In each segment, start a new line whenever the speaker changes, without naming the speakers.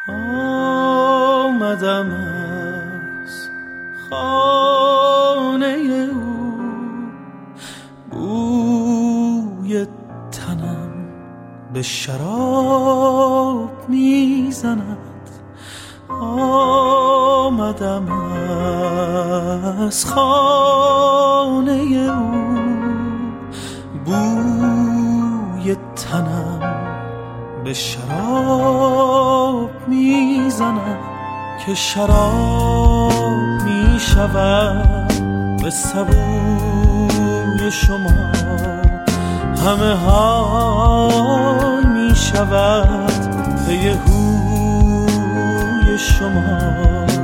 آمدم از خانه او، بوی تنم به شراب میزند. آمدم از خانه او، بوی تنم به شراب میزند. که شراب میشود به سبوی شما، همه حال میشود به هوی شما.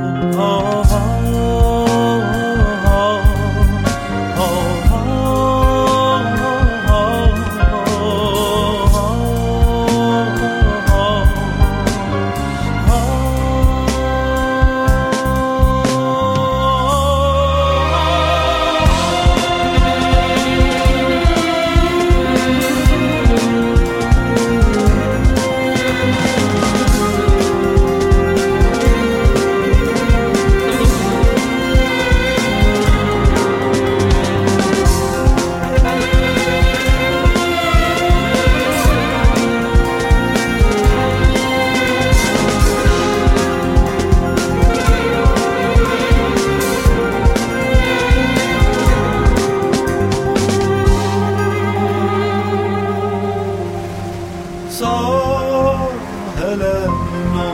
ساحل نو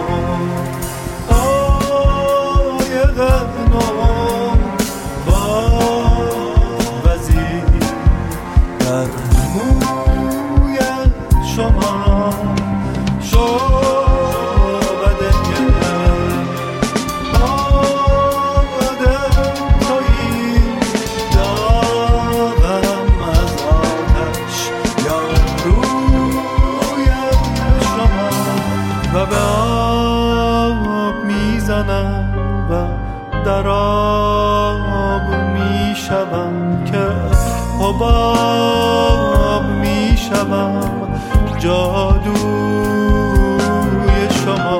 قایق نو با وزیر در موی شما شعبده آمده تویی داغم از آتش یا و به آب میزنم و در آب میشوم که حباب میشوم. جادوی شما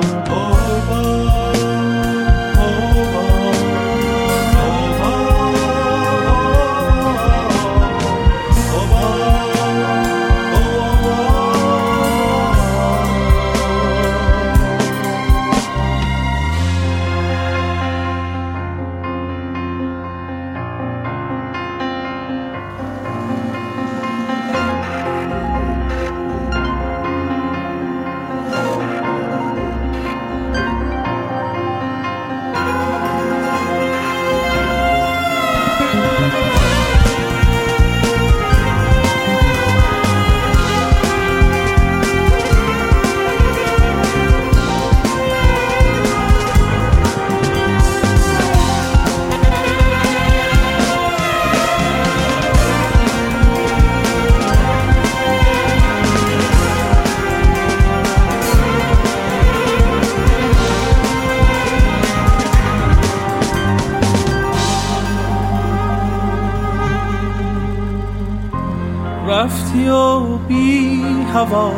رفتی و بی هوا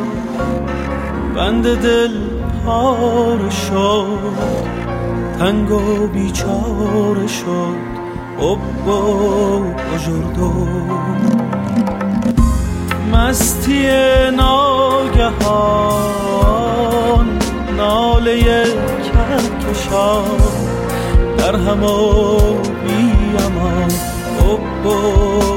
بند دل پاره شد، تنگ و بیچاره شد حب و اجردو. مستی ناگهان ناله کهکشان در هم و بی امان حب و